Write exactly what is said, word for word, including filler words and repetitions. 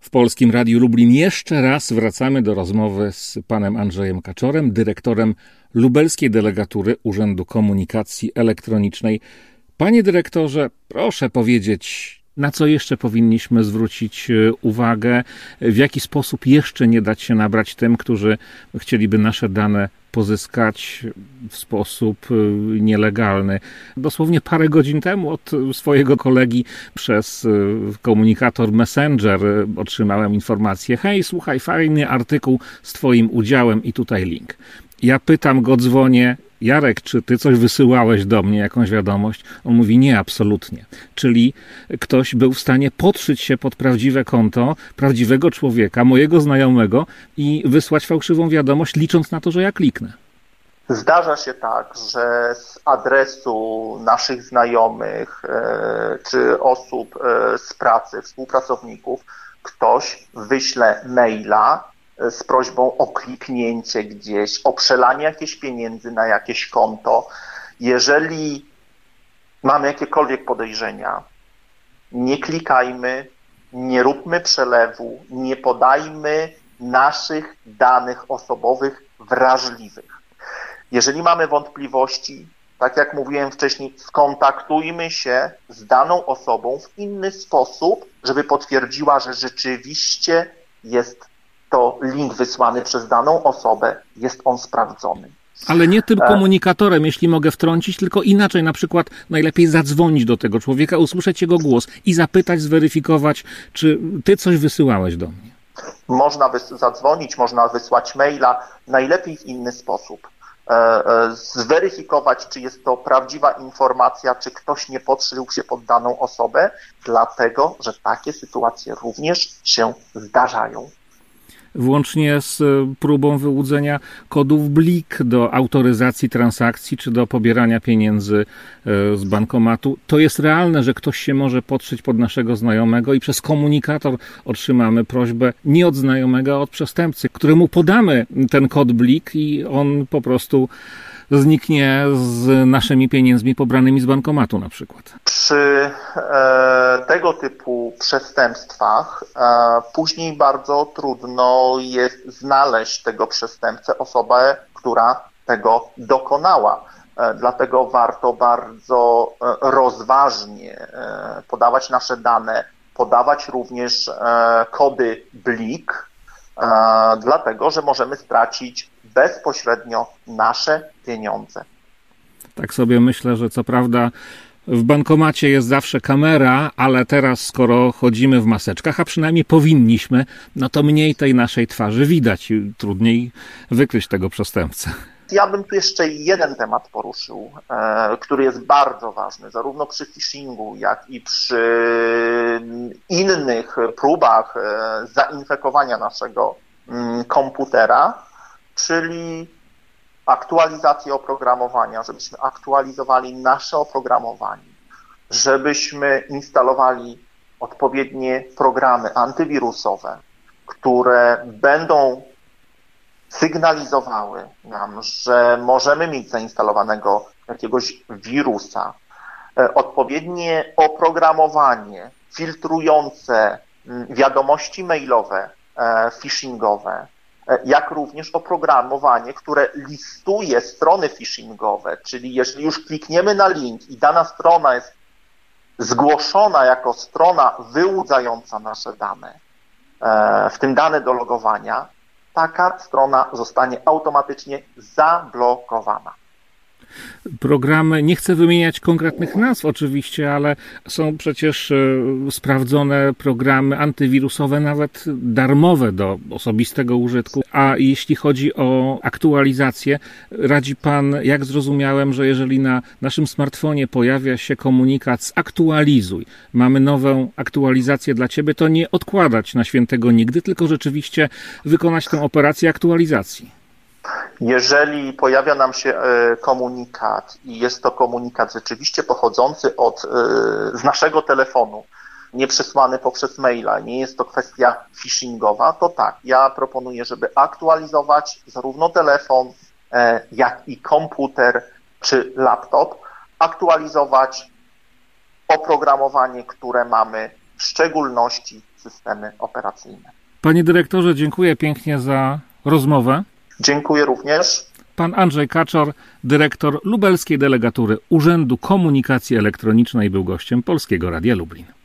W Polskim Radiu Lublin jeszcze raz wracamy do rozmowy z panem Andrzejem Kaczorem, dyrektorem lubelskiej delegatury Urzędu Komunikacji Elektronicznej. Panie dyrektorze, proszę powiedzieć, na co jeszcze powinniśmy zwrócić uwagę, w jaki sposób jeszcze nie dać się nabrać tym, którzy chcieliby nasze dane pozyskać w sposób nielegalny. Dosłownie parę godzin temu od swojego kolegi przez komunikator Messenger otrzymałem informację: hej, słuchaj, fajny artykuł z twoim udziałem i tutaj link. Ja pytam go, dzwonię: Jarek, czy ty coś wysyłałeś do mnie, jakąś wiadomość? On mówi: nie, absolutnie. Czyli ktoś był w stanie podszyć się pod prawdziwe konto prawdziwego człowieka, mojego znajomego, i wysłać fałszywą wiadomość, licząc na to, że ja kliknę. Zdarza się tak, że z adresu naszych znajomych czy osób z pracy, współpracowników, ktoś wyśle maila z prośbą o kliknięcie gdzieś, o przelanie jakichś pieniędzy na jakieś konto. Jeżeli mamy jakiekolwiek podejrzenia, nie klikajmy, nie róbmy przelewu, nie podajmy naszych danych osobowych wrażliwych. Jeżeli mamy wątpliwości, tak jak mówiłem wcześniej, skontaktujmy się z daną osobą w inny sposób, żeby potwierdziła, że rzeczywiście jest to link wysłany przez daną osobę, jest on sprawdzony. Ale nie tym komunikatorem, jeśli mogę wtrącić, tylko inaczej. Na przykład najlepiej zadzwonić do tego człowieka, usłyszeć jego głos i zapytać, zweryfikować, czy ty coś wysyłałeś do mnie. Można wys- zadzwonić, można wysłać maila, najlepiej w inny sposób. E, e, zweryfikować, czy jest to prawdziwa informacja, czy ktoś nie podszył się pod daną osobę, dlatego że takie sytuacje również się zdarzają. Włącznie z próbą wyłudzenia kodów blik do autoryzacji transakcji czy do pobierania pieniędzy z bankomatu. To jest realne, że ktoś się może podszyć pod naszego znajomego i przez komunikator otrzymamy prośbę nie od znajomego, a od przestępcy, któremu podamy ten kod blik i on po prostu zniknie z naszymi pieniędzmi pobranymi z bankomatu na przykład. Przy e, tego typu przestępstwach e, później bardzo trudno jest znaleźć tego przestępcę, osobę, która tego dokonała. E, dlatego warto bardzo e, rozważnie e, podawać nasze dane, podawać również e, kody blik, e, dlatego że możemy stracić bezpośrednio nasze pieniądze. Tak sobie myślę, że co prawda w bankomacie jest zawsze kamera, ale teraz, skoro chodzimy w maseczkach, a przynajmniej powinniśmy, no to mniej tej naszej twarzy widać i trudniej wykryć tego przestępcę. Ja bym tu jeszcze jeden temat poruszył, e, który jest bardzo ważny, zarówno przy phishingu, jak i przy innych próbach e, zainfekowania naszego m, komputera, czyli aktualizację oprogramowania, żebyśmy aktualizowali nasze oprogramowanie, żebyśmy instalowali odpowiednie programy antywirusowe, które będą sygnalizowały nam, że możemy mieć zainstalowanego jakiegoś wirusa, odpowiednie oprogramowanie filtrujące wiadomości mailowe, phishingowe, jak również oprogramowanie, które listuje strony phishingowe, czyli jeżeli już klikniemy na link i dana strona jest zgłoszona jako strona wyłudzająca nasze dane, w tym dane do logowania, taka strona zostanie automatycznie zablokowana. Programy, nie chcę wymieniać konkretnych nazw oczywiście, ale są przecież sprawdzone programy antywirusowe, nawet darmowe do osobistego użytku. A jeśli chodzi o aktualizację, radzi pan, jak zrozumiałem, że jeżeli na naszym smartfonie pojawia się komunikat zaktualizuj, mamy nową aktualizację dla ciebie, to nie odkładać na świętego nigdy, tylko rzeczywiście wykonać tę operację aktualizacji. Jeżeli pojawia nam się komunikat i jest to komunikat rzeczywiście pochodzący od, z naszego telefonu, nie przesłany poprzez maila, nie jest to kwestia phishingowa, to tak, ja proponuję, żeby aktualizować zarówno telefon, jak i komputer czy laptop, aktualizować oprogramowanie, które mamy w szczególności systemy operacyjne. Panie dyrektorze, dziękuję pięknie za rozmowę. Dziękuję również. Pan Andrzej Kaczor, dyrektor lubelskiej delegatury Urzędu Komunikacji Elektronicznej, był gościem Polskiego Radia Lublin.